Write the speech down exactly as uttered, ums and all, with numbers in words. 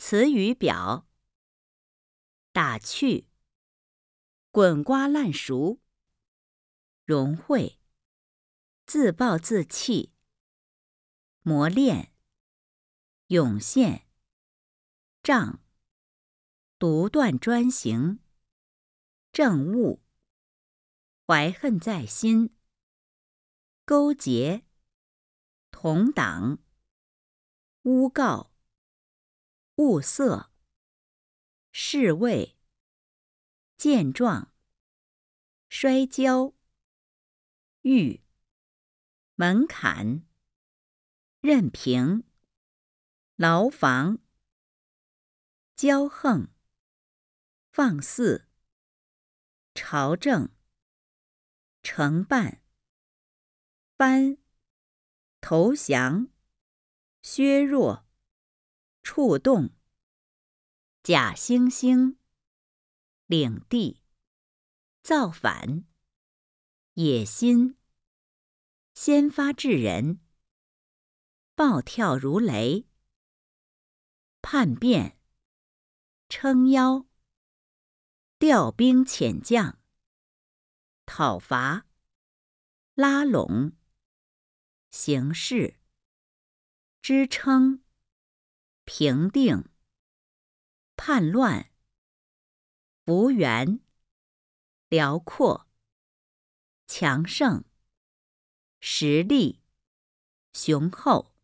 词语表：打趣、滚瓜烂熟、融汇、自暴自弃、磨练、涌现、仗、独断专行、政务、怀恨在心、勾结、同党、诬告、物色、侍卫、健壮、摔跤、欲、门槛、任凭、牢房、骄横、放肆、朝政、承办、藩、投降、削弱、触动、假惺惺、领地、造反、野心、先发制人、暴跳如雷、叛变、撑腰、调兵遣将、讨伐、拉拢、形式、支撑、平定、叛乱、幅员、辽阔、强盛、实力、雄厚。